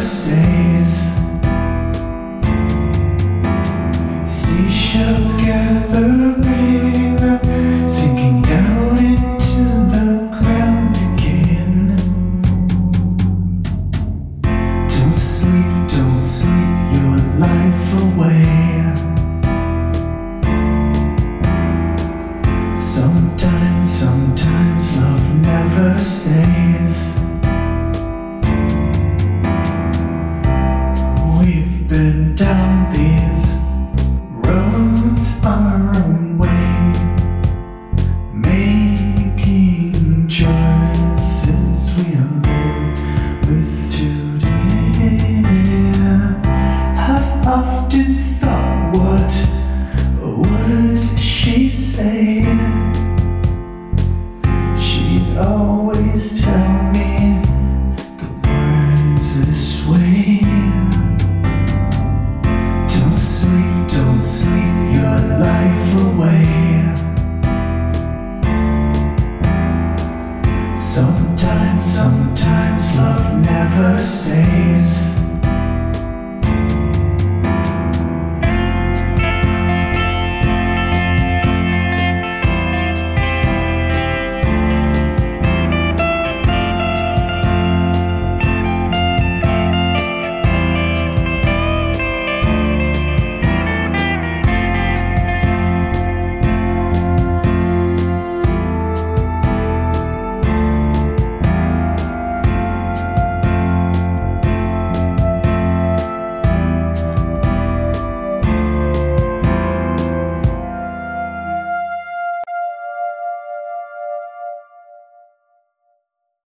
stays. Seashells gathering, sinking down into the ground again. Don't sleep your life away. Sometimes love never stays. We've been down these roads our own way, making choices we live with today. I've often thought, what would she say? She'd always tell me the words this way. Don't sleep your life away. Sometimes love never